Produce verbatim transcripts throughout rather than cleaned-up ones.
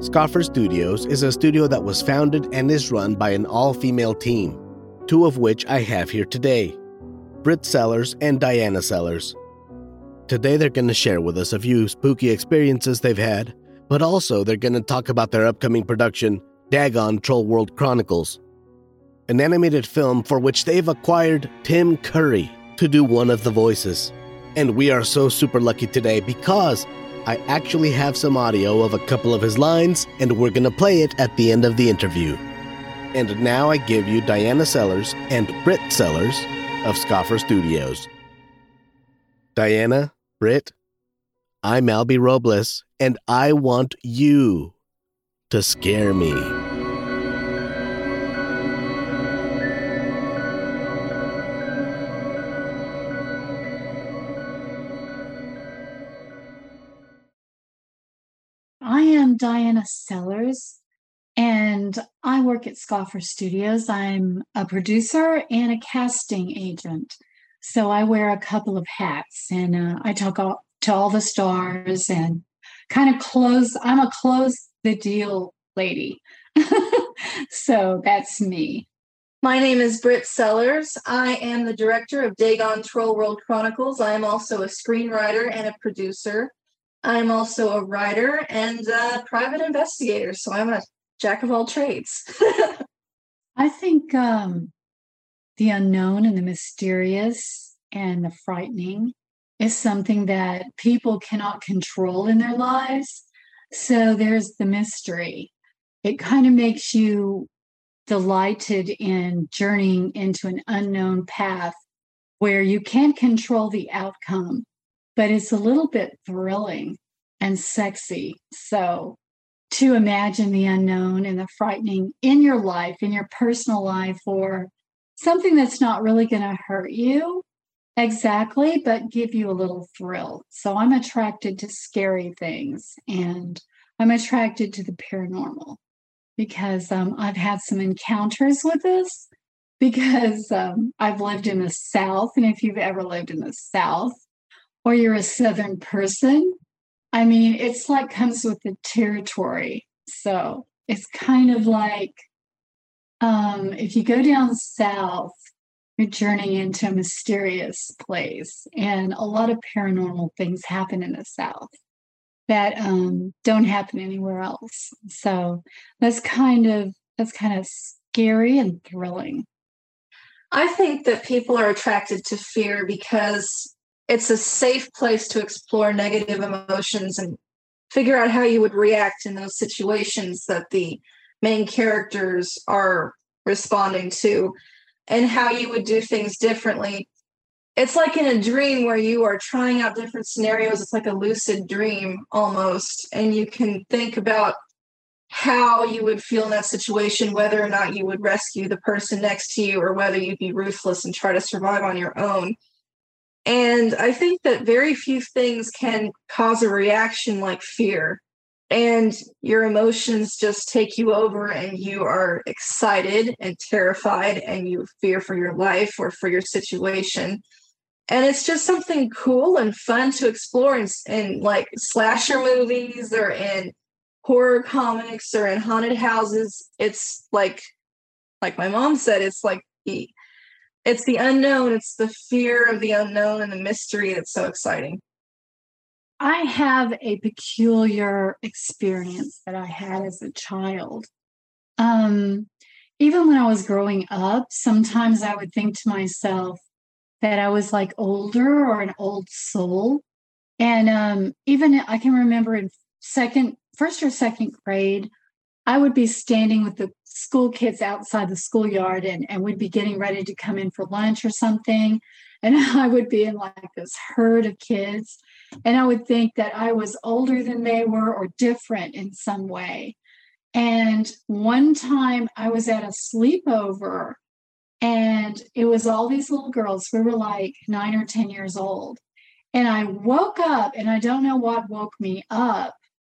Scoffer Studios is a studio that was founded and is run by an all-female team, two of which I have here today, Britt Sellers and Diana Sellers. Today they're going to share with us a few spooky experiences they've had, but also they're going to talk about their upcoming production, Dagon Troll World Chronicles, an animated film for which they've acquired Tim Curry to do one of the voices. And we are so super lucky today because I actually have some audio of a couple of his lines, and we're going to play it at the end of the interview. And now I give you Diana Sellers and Britt Sellers of Scoffer Studios. Diana, Britt, I'm Albie Robles, and I want you to scare me. I am Diana Sellers, and I work at Scoffer Studios. I'm a producer and a casting agent. So I wear a couple of hats, and uh, I talk all, to all the stars and kind of close. I'm a close the deal lady. So that's me. My name is Britt Sellers. I am the director of Dagon Troll World Chronicles. I am also a screenwriter and a producer. I'm also a writer and a private investigator, so I'm a jack of all trades. I think um, the unknown and the mysterious and the frightening is something that people cannot control in their lives. So there's the mystery. It kind of makes you delighted in journeying into an unknown path where you can't control the outcome, but it's a little bit thrilling and sexy. So to imagine the unknown and the frightening in your life, in your personal life, or something that's not really going to hurt you exactly, but give you a little thrill. So I'm attracted to scary things, and I'm attracted to the paranormal because um, I've had some encounters with this because um, I've lived in the South. And if you've ever lived in the South, or you're a Southern person, I mean, it's like comes with the territory. So it's kind of like um, if you go down south, you're journeying into a mysterious place. And a lot of paranormal things happen in the South that um, don't happen anywhere else. So that's kind of that's kind of scary and thrilling. I think that people are attracted to fear because it's a safe place to explore negative emotions and figure out how you would react in those situations that the main characters are responding to and how you would do things differently. It's like in a dream where you are trying out different scenarios. It's like a lucid dream almost, and you can think about how you would feel in that situation, whether or not you would rescue the person next to you or whether you'd be ruthless and try to survive on your own. And I think that very few things can cause a reaction like fear. And your emotions just take you over and you are excited and terrified and you fear for your life or for your situation. And it's just something cool and fun to explore in, in like slasher movies or in horror comics or in haunted houses. It's like, like my mom said, it's like the It's the unknown. It's the fear of the unknown and the mystery that's so exciting. I have a peculiar experience that I had as a child. Um, even when I was growing up, sometimes I would think to myself that I was like older or an old soul. And um, even I can remember in second, first or second grade, I would be standing with the school kids outside the schoolyard and, and we'd be getting ready to come in for lunch or something. And I would be in like this herd of kids. And I would think that I was older than they were or different in some way. And one time I was at a sleepover and it was all these little girls. We were like nine or ten years old. And I woke up and I don't know what woke me up,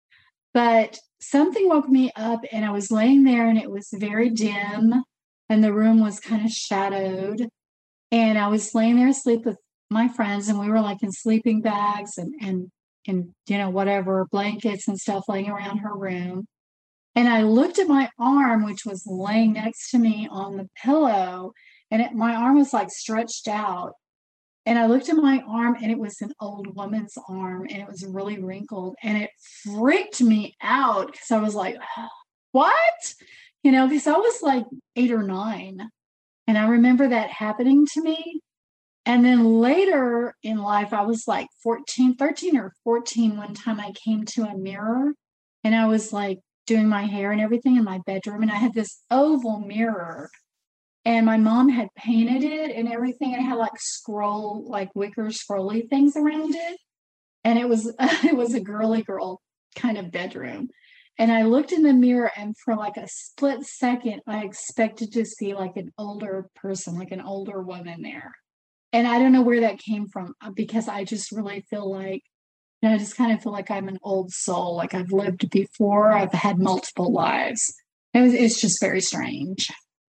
but something woke me up and I was laying there and it was very dim and the room was kind of shadowed. And I was laying there asleep with my friends and we were like in sleeping bags and, and, and, you know, whatever, blankets and stuff laying around her room. And I looked at my arm, which was laying next to me on the pillow, and it, my arm was like stretched out. And I looked at my arm, and it was an old woman's arm, and it was really wrinkled, and it freaked me out because I was like, oh, what? You know, because I was like eight or nine. And I remember that happening to me. And then later in life, I was like fourteen, thirteen or fourteen. One time I came to a mirror and I was like doing my hair and everything in my bedroom. And I had this oval mirror and my mom had painted it and everything. And it had like scroll, like wicker scrolly things around it. And it was, it was a girly girl kind of bedroom. And I looked in the mirror, and for like a split second, I expected to see like an older person, like an older woman there. And I don't know where that came from, because I just really feel like, you know, I just kind of feel like I'm an old soul. Like I've lived before. I've had multiple lives. It was, it's just very strange.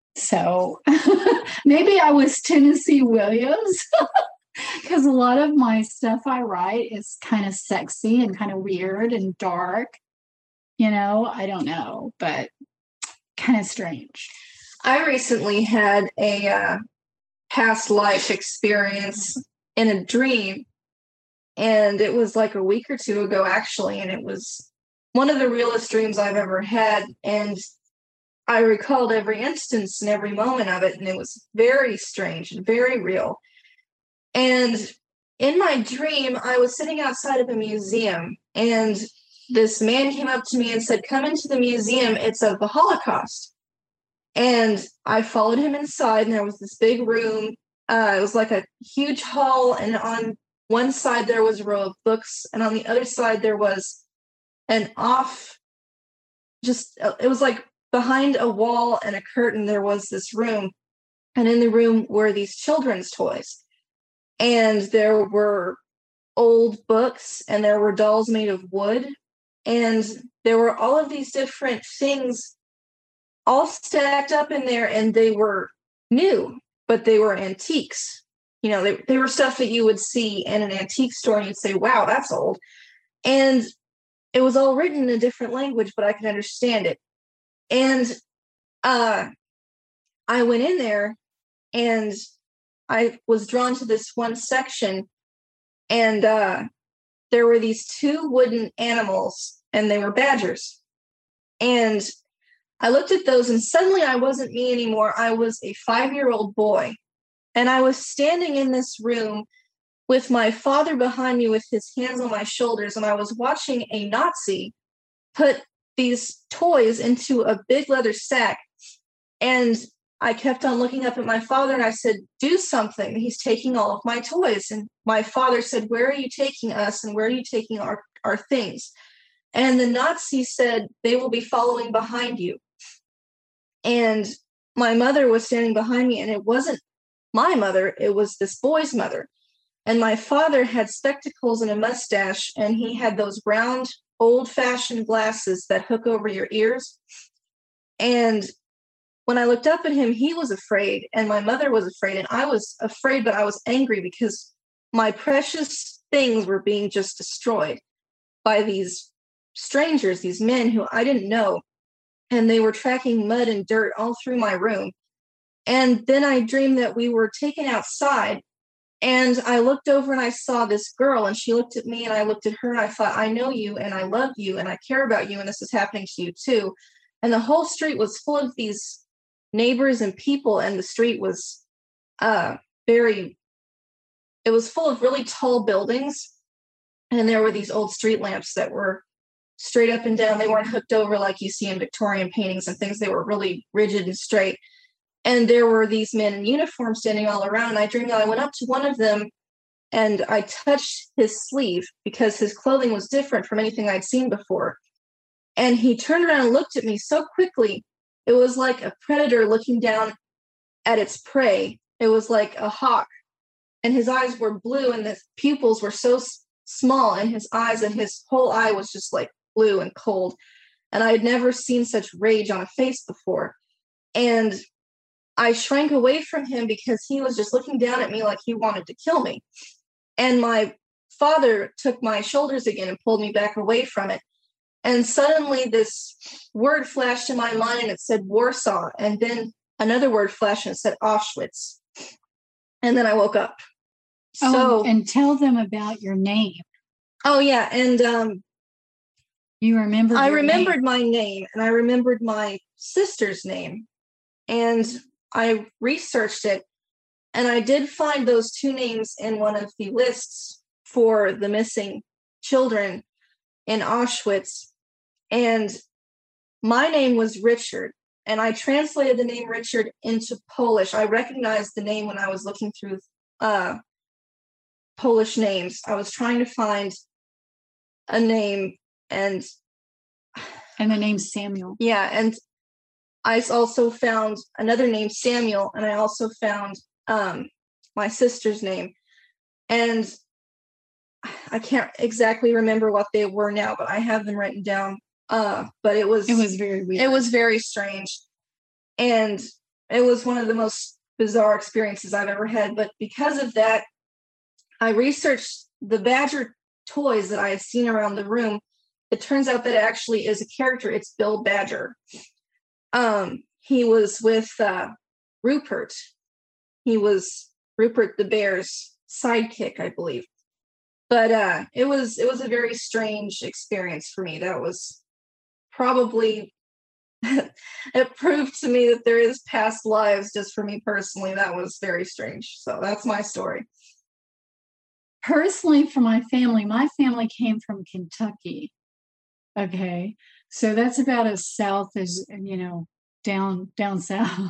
So maybe I was Tennessee Williams, because a lot of my stuff I write is kind of sexy and kind of weird and dark. You know, I don't know, but kind of strange. I recently had a uh, past life experience in a dream, and it was like a week or two ago, actually, and it was one of the realest dreams I've ever had, and I recalled every instance and every moment of it, and it was very strange and very real. And in my dream, I was sitting outside of a museum, and this man came up to me and said, "Come into the museum. It's of the Holocaust." And I followed him inside, and there was this big room. Uh, it was like a huge hall, and on one side there was a row of books, and on the other side there was an off, just, it was like behind a wall and a curtain, there was this room. And in the room were these children's toys. And there were old books, and there were dolls made of wood. And there were all of these different things all stacked up in there, and they were new, but they were antiques. You know, they, they were stuff that you would see in an antique store, and you'd say, wow, that's old. And it was all written in a different language, but I could understand it. And uh, I went in there, and I was drawn to this one section, and uh, there were these two wooden animals, and they were badgers. And I looked at those, and suddenly I wasn't me anymore. I was a five-year-old boy. And I was standing in this room with my father behind me with his hands on my shoulders, and I was watching a Nazi put these toys into a big leather sack. And I kept on looking up at my father, and I said, "Do something. He's taking all of my toys." And my father said, "Where are you taking us, and where are you taking our, our things?" And the Nazi said, "They will be following behind you." And my mother was standing behind me, and it wasn't my mother, it was this boy's mother. And my father had spectacles and a mustache, and he had those round, old-fashioned glasses that hook over your ears. And when I looked up at him, he was afraid, and my mother was afraid, and I was afraid, but I was angry because my precious things were being just destroyed by these strangers, these men who I didn't know, and they were tracking mud and dirt all through my room. And then I dreamed that we were taken outside, and I looked over and I saw this girl, and she looked at me and I looked at her, and I thought, I know you and I love you and I care about you, and this is happening to you too. And the whole street was full of these neighbors and people, and the street was uh, very, it was full of really tall buildings, and there were these old street lamps that were straight up and down. They weren't hooked over like you see in Victorian paintings and things. They were really rigid and straight. And there were these men in uniform standing all around. And I dreamed that I went up to one of them and I touched his sleeve because his clothing was different from anything I'd seen before. And he turned around and looked at me so quickly. It was like a predator looking down at its prey. It was like a hawk. And his eyes were blue, and the pupils were so s- small in his eyes, and his whole eye was just like blue and cold. And I had never seen such rage on a face before. And I shrank away from him because he was just looking down at me like he wanted to kill me. And my father took my shoulders again and pulled me back away from it. And suddenly this word flashed in my mind and it said Warsaw. And then another word flashed and it said Auschwitz. And then I woke up. Oh, So, and tell them about your name. oh yeah. And um, you remember? I remembered name. my name, and I remembered my sister's name. And I researched it, and I did find those two names in one of the lists for the missing children in Auschwitz. And my name was Richard, and I translated the name Richard into Polish. I recognized the name when I was looking through uh, Polish names. I was trying to find a name, and and the name Samuel. Yeah, and I also found another name, Samuel, and I also found um, my sister's name. And I can't exactly remember what they were now, but I have them written down. Uh, but it was it was very weird. It was very strange, and it was one of the most bizarre experiences I've ever had. But because of that, I researched the Badger toys that I had seen around the room. It turns out that it actually is a character. It's Bill Badger. Um, he was with uh, Rupert. He was Rupert the Bear's sidekick, I believe. But uh, it was it was a very strange experience for me. That was probably it proved to me that there is past lives. Just for me personally, that was very strange. So that's my story. Personally, for my family, my family came from Kentucky. Okay, so that's about as south as, you know, down down south.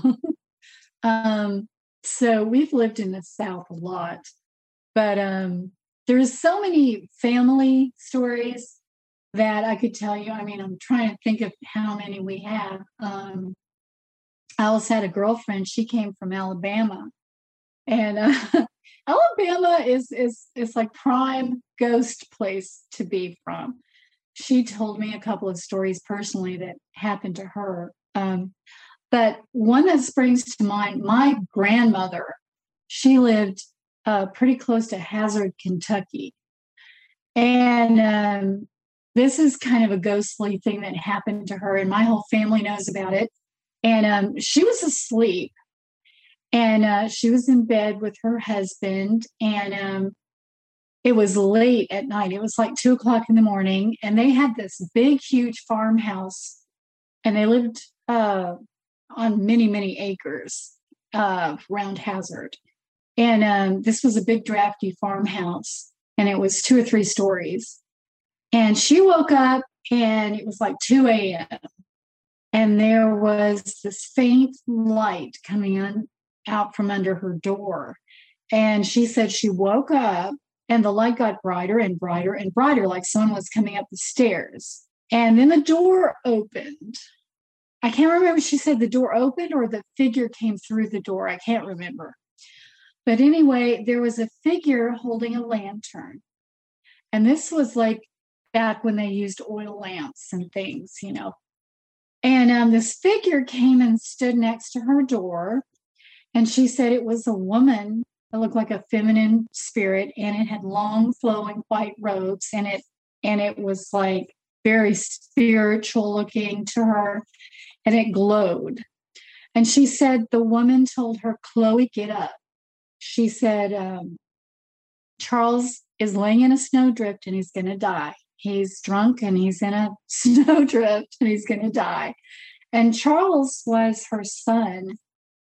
um, so we've lived in the South a lot, but um, there's so many family stories that I could tell you. I mean, I'm trying to think of how many we have. Um, I also had a girlfriend. She came from Alabama, and uh, Alabama is is is like prime ghost place to be from. She told me a couple of stories personally that happened to her. Um, but one that springs to mind, my grandmother, she lived uh, pretty close to Hazard, Kentucky. And um, this is kind of a ghostly thing that happened to her, and my whole family knows about it. And um, she was asleep, and uh, she was in bed with her husband, and um, it was late at night. It was like two o'clock in the morning, and they had this big, huge farmhouse, and they lived uh, on many, many acres uh, around Hazard. And um, this was a big, drafty farmhouse, and it was two or three stories. And she woke up, and it was like two a.m., and there was this faint light coming on, out from under her door. And she said she woke up, and the light got brighter and brighter and brighter, like someone was coming up the stairs. And then the door opened. I can't remember if she said the door opened or the figure came through the door. I can't remember. But anyway, there was a figure holding a lantern. And this was like back when they used oil lamps and things, you know. And um, this figure came and stood next to her door. And she said it was a woman. It looked like a feminine spirit, and it had long flowing white robes, and it and it was like very spiritual looking to her, and it glowed. And she said the woman told her, "Chloe, get up." She said, um, Charles is laying in a snowdrift and he's going to die. He's drunk and he's in a snowdrift and he's going to die. And Charles was her son.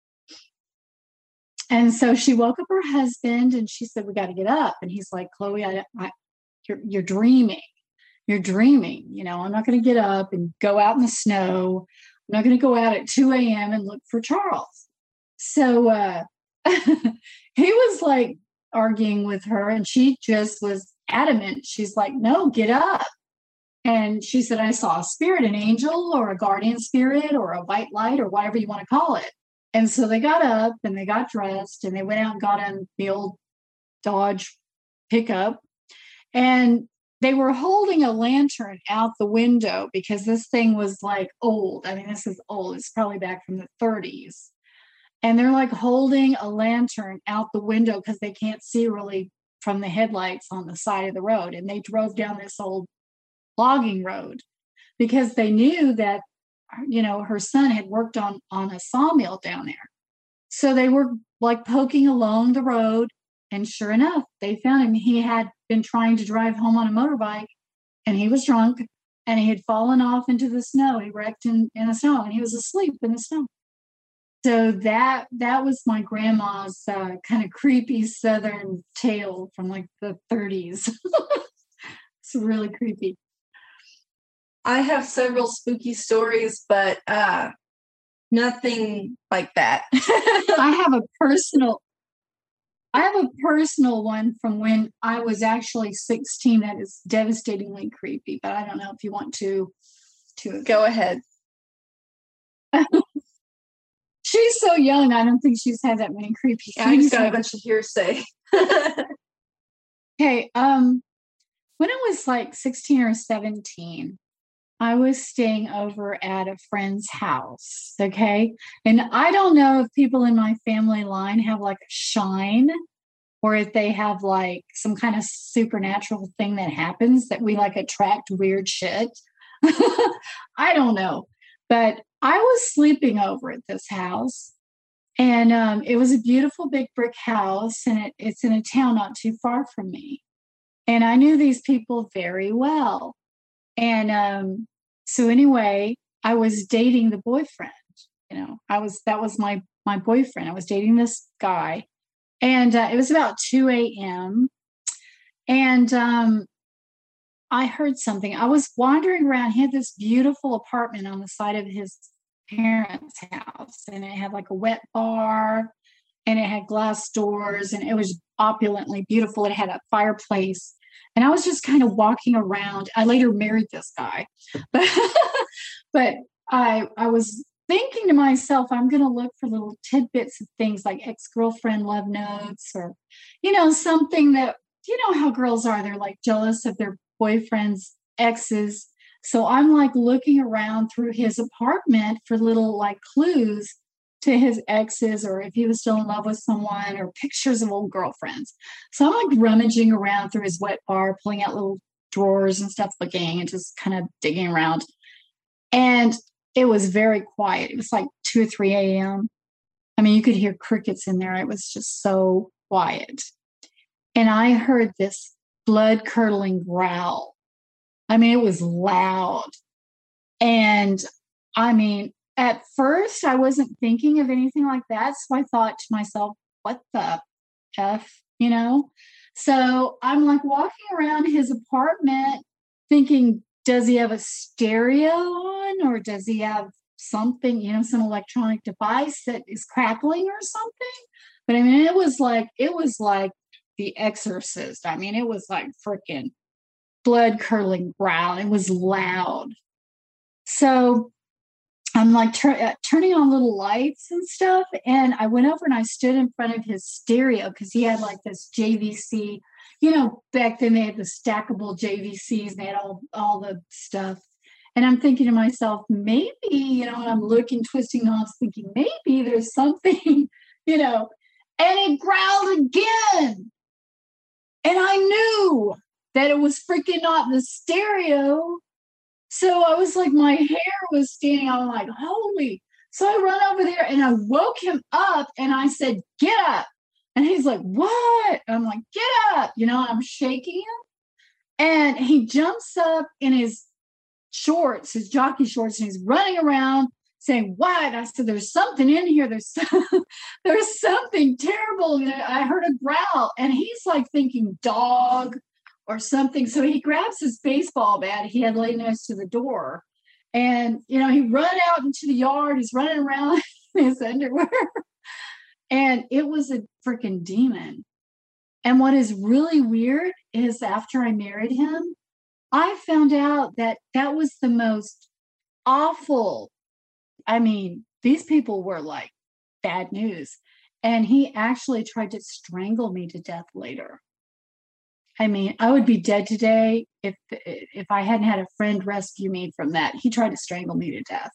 And so she woke up her husband and she said, "We got to get up." And he's like, "Chloe, I, I, you're, you're dreaming. You're dreaming. You know, I'm not going to get up and go out in the snow. I'm not going to go out at two a.m. and look for Charles." So uh, he was like arguing with her, and she just was adamant. She's like, "No, get up." And she said, "I saw a spirit, an angel or a guardian spirit or a white light or whatever you want to call it." And so they got up and they got dressed and they went out and got on the old Dodge pickup. And they were holding a lantern out the window because this thing was like old. I mean, this is old. It's probably back from the thirties. And they're like holding a lantern out the window because they can't see really from the headlights on the side of the road. And they drove down this old logging road. because they knew that, you know, her son had worked on, on a sawmill down there. So they were like poking along the road. And sure enough, they found him. He had been trying to drive home on a motorbike, and he was drunk, and he had fallen off into the snow. He wrecked in, in the snow, and he was asleep in the snow. So that that was my grandma's uh, kind of creepy Southern tale from like the thirties. It's really creepy. I have several spooky stories, but uh, nothing like that. I have a personal, I have a personal one from when I was actually sixteen that is devastatingly creepy, but I don't know if you want to. to Go ahead. She's so young. I don't think she's had that many creepy yeah, I just things. got a bunch of hearsay. Okay. Um, when I was like sixteen or seventeen, I was staying over at a friend's house. Okay. And I don't know if people in my family line have like a shine, or if they have like some kind of supernatural thing that happens that we like attract weird shit. I don't know. But I was sleeping over at this house, and um, it was a beautiful big brick house, and it, it's in a town not too far from me. And I knew these people very well. And um, so anyway, I was dating the boyfriend. You know, I was that was my my boyfriend. I was dating this guy, and uh, it was about two a.m. And um, I heard something. I was wandering around. He had this beautiful apartment on the side of his parents' house, and it had like a wet bar, and it had glass doors, and it was opulently beautiful. It had a fireplace, and I was just kind of walking around. I later married this guy, but but I I was thinking to myself, I'm going to look for little tidbits of things like ex-girlfriend love notes, or you know, something that, you know how girls are. They're like jealous of their boyfriend's exes. So I'm like looking around through his apartment for little like clues to his exes, or if he was still in love with someone, or pictures of old girlfriends. So I'm like rummaging around through his wet bar, pulling out little drawers and stuff, looking and just kind of digging around. And it was very quiet. It was like two or three a.m. I mean, you could hear crickets in there. It was just so quiet. And I heard this blood curdling growl. I mean, it was loud. And I mean, at first I wasn't thinking of anything like that. So I thought to myself, what the F, you know? So I'm like walking around his apartment thinking, does he have a stereo on, or does he have something, you know, some electronic device that is crackling or something? But I mean, it was like, it was like The Exorcist. I mean, it was like freaking blood curdling growl. It was loud. So I'm like tur- uh, turning on little lights and stuff. And I went over and I stood in front of his stereo, because he had like this J V C, you know, back then they had the stackable J V Cs, and they had all, all the stuff. And I'm thinking to myself, maybe, you know, and I'm looking, twisting knobs, thinking maybe there's something, you know, and it growled again. And I knew that it was freaking not the stereo. So I was like, my hair was standing out. I'm like, holy. So I run over there and I woke him up and I said, get up. And he's like, what? And I'm like, get up. You know, I'm shaking him. And he jumps up in his shorts, his jockey shorts, and he's running around saying, what? I said, there's something in here. There's, there's something terrible. I heard a growl. And he's like thinking dog or something. So he grabs his baseball bat he had laid next to the door. And, you know, he run out into the yard. He's running around in his underwear. And it was a freaking demon. And what is really weird is after I married him, I found out that that was the most awful. I mean, these people were like bad news. And he actually tried to strangle me to death later. I mean, I would be dead today if if I hadn't had a friend rescue me from that. He tried to strangle me to death.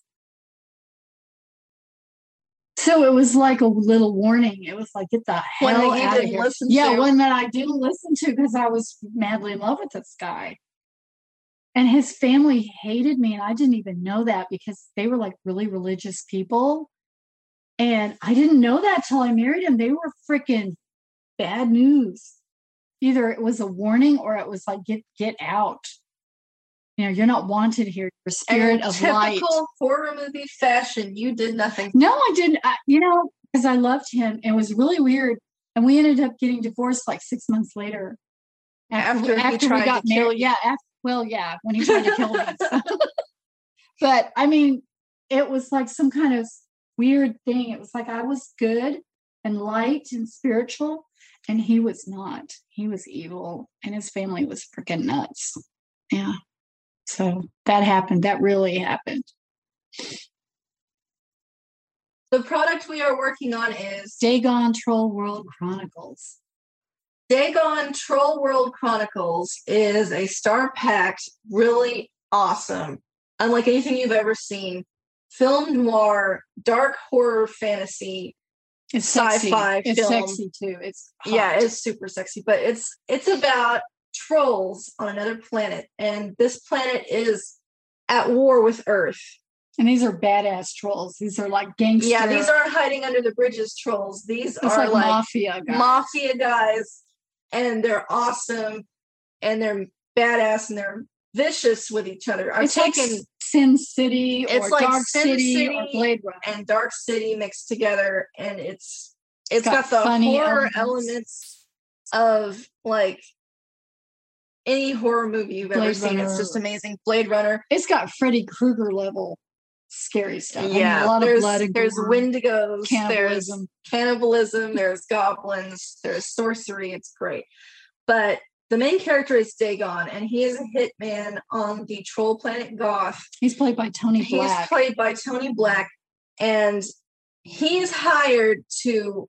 So it was like a little warning. It was like, get the hell One that you out didn't of here. listen yeah, to. one that I didn't listen to because I was madly in love with this guy. And his family hated me, and I didn't even know that because they were like really religious people. And I didn't know that till I married him. They were freaking bad news. Either it was a warning or it was like, get get out. You know, you're not wanted here. You're a spirit of light. Typical horror movie fashion. You did nothing. No, I didn't. I, you know, because I loved him. It was really weird. And we ended up getting divorced like six months later. After, after, after we got married. Yeah. After, well, yeah, when he tried to kill me. So. But I mean, it was like some kind of weird thing. It was like I was good and light and spiritual, and he was not. He was evil, and his family was freaking nuts. Yeah. So that happened. That really happened. The product we are working on is Dagon Troll World Chronicles. Dagon Troll World Chronicles is a star-packed, really awesome, unlike anything you've ever seen, film noir, dark horror fantasy, it's sci-fi sexy. film. It's sexy too. It's hot. Yeah, it's super sexy, but it's it's about trolls on another planet, and this planet is at war with Earth. And these are badass trolls. These are like gangster. Yeah, these aren't hiding under the bridges trolls. These it's are like, like mafia guys. Mafia guys, and they're awesome, and they're badass, and they're vicious with each other. I'm it's taking like Sin City or it's like Dark Sin City, City or Blade Runner. and Dark City mixed together, and it's it's, It's got got, the funny horror elements. elements of like any horror movie you've Blade ever seen. Runner. It's just amazing. Blade Runner. It's got Freddy Krueger level scary stuff. I Yeah, mean, a lot there's of blood and there's gore, Wendigos, cannibalism. there's cannibalism, there's goblins, there's sorcery. It's great. But the main character is Dagon, and he is a hitman on the troll planet Goth. He's played by Tony Black. He's played by Tony Black, and he's hired to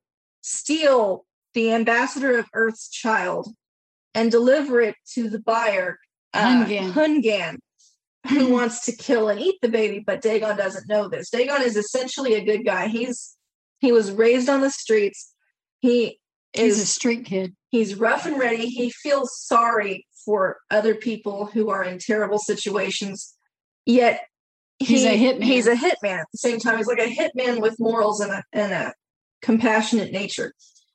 steal the ambassador of Earth's child and deliver it to the buyer, uh, Hungan. Hungan, who wants to kill and eat the baby, but Dagon doesn't know this. Dagon is essentially a good guy. He's he was raised on the streets. He is He's a street kid. He's rough and ready. He feels sorry for other people who are in terrible situations. Yet he, He's a hitman. He's a hitman at the same time. He's like a hitman with morals and a, and a compassionate nature.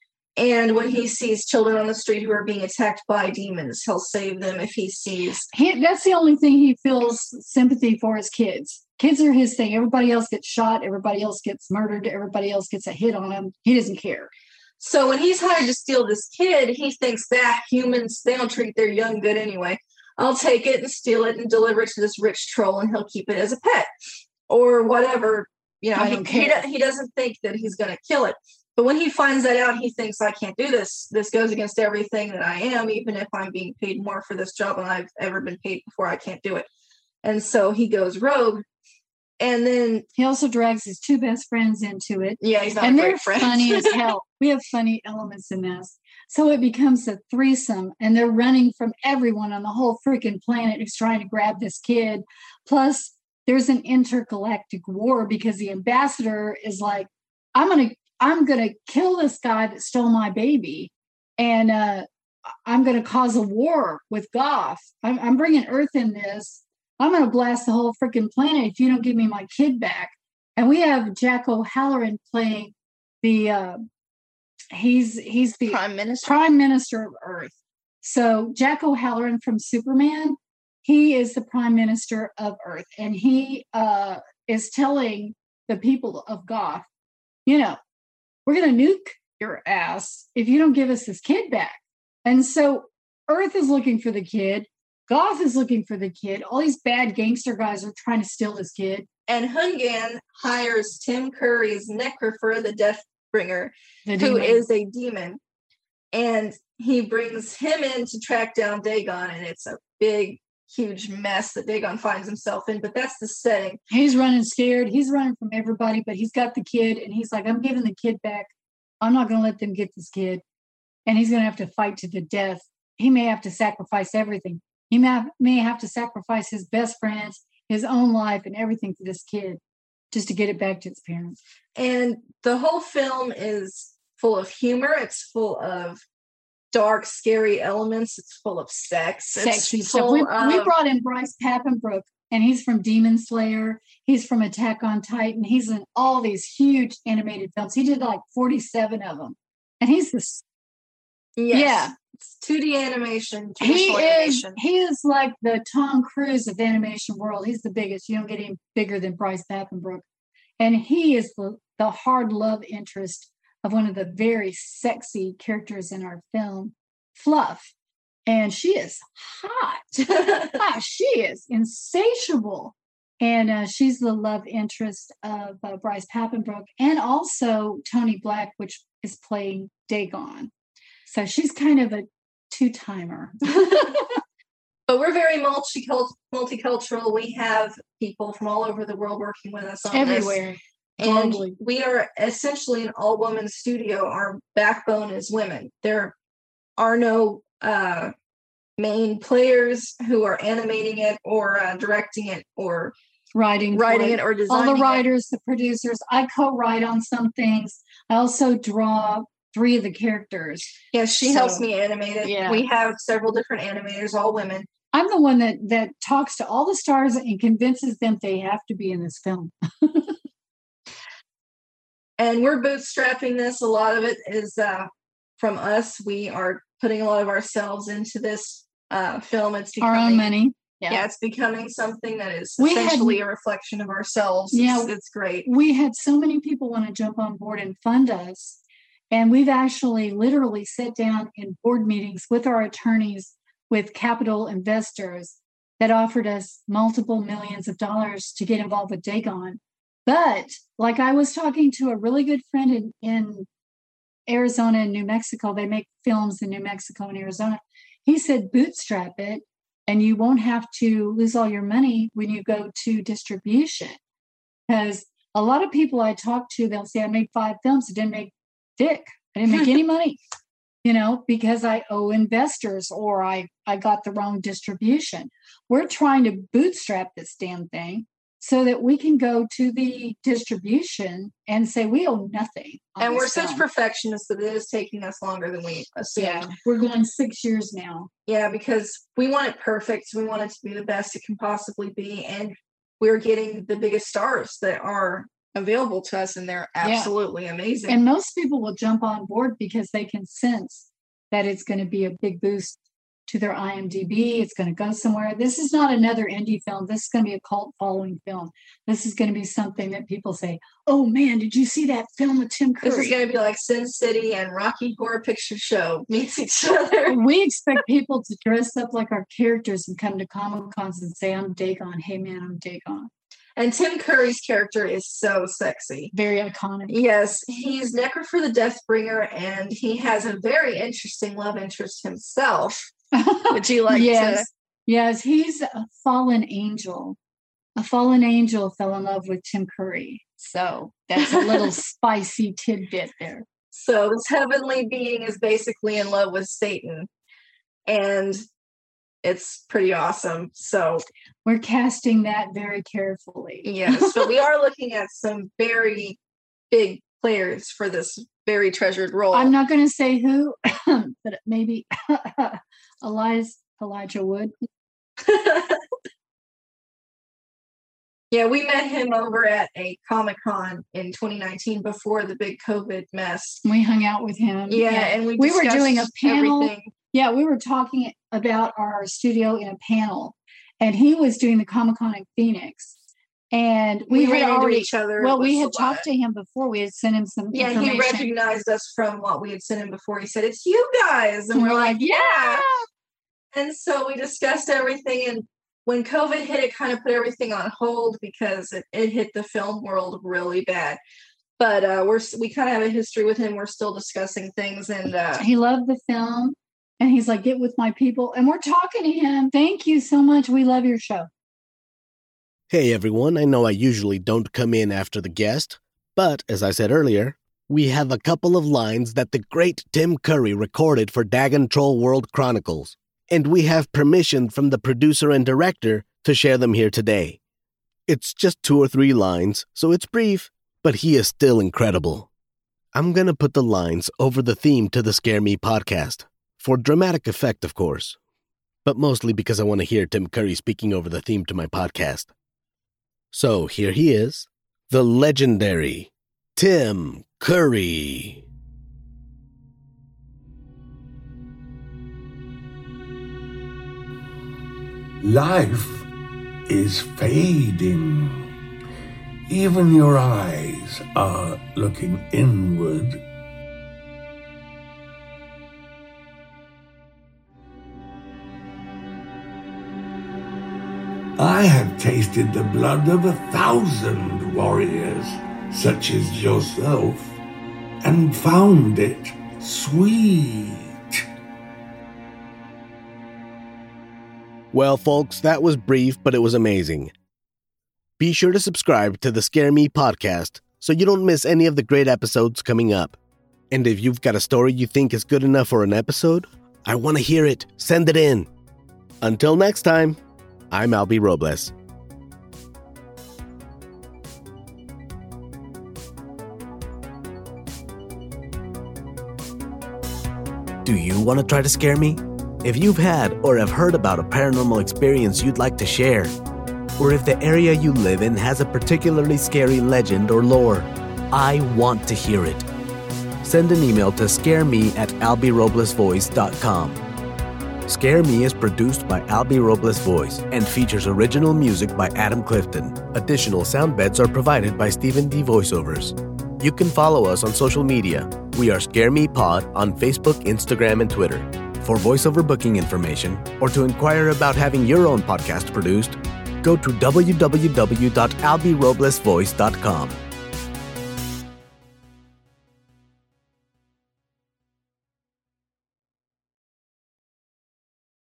And when he sees children on the street who are being attacked by demons, he'll save them if he sees. He, that's the only thing he feels sympathy for is kids. Kids are his thing. Everybody else gets shot. Everybody else gets murdered. Everybody else gets a hit on him. He doesn't care. So when he's hired to steal this kid, he thinks that humans, they don't treat their young good anyway. I'll take it and steal it and deliver it to this rich troll, and he'll keep it as a pet or whatever. You know, I he, don't he, care. he doesn't think that he's going to kill it. But when he finds that out, he thinks, I can't do this. This goes against everything that I am, even if I'm being paid more for this job than I've ever been paid before. I can't do it. And so he goes rogue. And then he also drags his two best friends into it. Yeah, he's not and a they're great friend. funny as hell. We have funny elements in this. So it becomes a threesome, and they're running from everyone on the whole freaking planet who's trying to grab this kid. Plus, there's an intergalactic war because the ambassador is like, I'm gonna, I'm gonna kill this guy that stole my baby, and uh, I'm gonna cause a war with Goth. I'm, I'm bringing Earth in this. I'm going to blast the whole freaking planet if you don't give me my kid back. And we have Jack O'Halloran playing the, uh, he's he's the Prime Minister. Prime Minister of Earth. So Jack O'Halloran from Superman, he is the Prime Minister of Earth. And he uh, is telling the people of Goth, you know, we're going to nuke your ass if you don't give us this kid back. And so Earth is looking for the kid. Goth is looking for the kid. All these bad gangster guys are trying to steal this kid. And Hungan hires Tim Curry's Necrofer, the Deathbringer, The who demon. is a demon. And he brings him in to track down Dagon, and it's a big, huge mess that Dagon finds himself in. But that's the setting. He's running scared. He's running from everybody, but he's got the kid, and he's like, I'm giving the kid back. I'm not going to let them get this kid. And he's going to have to fight to the death. He may have to sacrifice everything. He may have, may have to sacrifice his best friends, his own life, and everything for this kid just to get it back to its parents. And the whole film is full of humor. It's full of dark, scary elements. It's full of sex. Sexy it's stuff. We, of, we brought in Bryce Papenbrook, and he's from Demon Slayer. He's from Attack on Titan. He's in all these huge animated films. He did like forty-seven of them. And he's this. Yes. Yeah. It's two D animation. He animation. is he is like the Tom Cruise of the animation world. He's the biggest. You don't get any bigger than Bryce Papenbrook. And he is the, the hard love interest of one of the very sexy characters in our film, Fluff. And she is hot. ah, she is insatiable. And uh, she's the love interest of uh, Bryce Papenbrook and also Tony Black, which is playing Dagon. So she's kind of a two-timer. But we're very multicult- multicultural. We have people from all over the world working with us on everywhere. This. And globally. We are essentially an all-woman studio. Our backbone is women. There are no uh, main players who are animating it or uh, directing it or writing, writing it. it or designing all the writers, it. The producers. I co-write on some things. I also draw three of the characters. Yeah, she so, helps me animate it. Yeah. We have several different animators, all women. I'm the one that that talks to all the stars and convinces them they have to be in this film. And we're bootstrapping this. A lot of it is uh, from us. We are putting a lot of ourselves into this uh, film. It's becoming, our own money. Yeah. yeah, it's becoming something that is we essentially had, a reflection of ourselves. Yeah, it's, it's great. We had so many people want to jump on board and fund us. And we've actually literally sat down in board meetings with our attorneys, with capital investors that offered us multiple millions of dollars to get involved with Dagon. But like I was talking to a really good friend in, in Arizona and New Mexico, they make films in New Mexico and Arizona. He said, bootstrap it and you won't have to lose all your money when you go to distribution. Because a lot of people I talk to, they'll say, I made five films. I didn't make dick. I didn't make any money, you know, because I owe investors or I, I got the wrong distribution. We're trying to bootstrap this damn thing so that we can go to the distribution and say we owe nothing. And we're film. such perfectionists that it is taking us longer than we assumed. Yeah, we're going six years now. Yeah, because we want it perfect. We want it to be the best it can possibly be. And we're getting the biggest stars that are available to us, and they're absolutely yeah. amazing. And most people will jump on board because they can sense that it's going to be a big boost to their I M D B. It's going to go somewhere. This is not another indie film. This is going to be a cult following film. This is going to be something that people say, oh man, did you see that film with Tim Curry? This is going to be like Sin City and Rocky Horror Picture Show meets each other. We expect people to dress up like our characters and come to Comic-Cons and say, I'm Dagon. Hey man, I'm Dagon. And Tim Curry's character is so sexy. Very iconic. Yes, he's Necrofer the Deathbringer, and he has a very interesting love interest himself. Would you like yes. to? Yes, he's a fallen angel. A fallen angel fell in love with Tim Curry. So that's a little spicy tidbit there. So this heavenly being is basically in love with Satan. And it's pretty awesome. So we're casting that very carefully. Yes, but we are looking at some very big players for this very treasured role. I'm not going to say who, but maybe Elijah, Elijah Wood. Yeah, we met him over at a Comic-Con in twenty nineteen before the big COVID mess. We hung out with him. Yeah, yeah. and we we were doing a panel. Everything. Yeah, we were talking about our studio in a panel, and he was doing the Comic-Con in Phoenix. And we, we had already, each other. Well, we had talked to him before. We had sent him some yeah, information. He recognized us from what we had sent him before. He said, it's you guys. And, and we're, we're like, yeah. yeah. And so we discussed everything. And when COVID hit, it kind of put everything on hold because it, it hit the film world really bad. But uh, we're we kind of have a history with him. We're still discussing things. And uh, he loved the film. And he's like, get with my people. And we're talking to him. Thank you so much. We love your show. Hey, everyone. I know I usually don't come in after the guest, but as I said earlier, we have a couple of lines that the great Tim Curry recorded for Dagon Troll World Chronicles, and we have permission from the producer and director to share them here today. It's just two or three lines, so it's brief, but he is still incredible. I'm going to put the lines over the theme to the Scare Me podcast. For dramatic effect, of course, but mostly because I want to hear Tim Curry speaking over the theme to my podcast. So here he is, the legendary Tim Curry. Life is fading. Even your eyes are looking inward. I have tasted the blood of a thousand warriors, such as yourself, and found it sweet. Well, folks, that was brief, but it was amazing. Be sure to subscribe to the Scare Me podcast so you don't miss any of the great episodes coming up. And if you've got a story you think is good enough for an episode, I want to hear it. Send it in. Until next time, I'm Albie Robles. Do you want to try to scare me? If you've had or have heard about a paranormal experience you'd like to share, or if the area you live in has a particularly scary legend or lore, I want to hear it. Send an email to scareme at albie robles voice dot com. Scare Me is produced by Albie Robles Voice and features original music by Adam Clifton. Additional sound beds are provided by Stephen D. Voiceovers. You can follow us on social media. We are Scare Me Pod on Facebook, Instagram, and Twitter. For voiceover booking information or to inquire about having your own podcast produced, go to w w w dot albie robles voice dot com.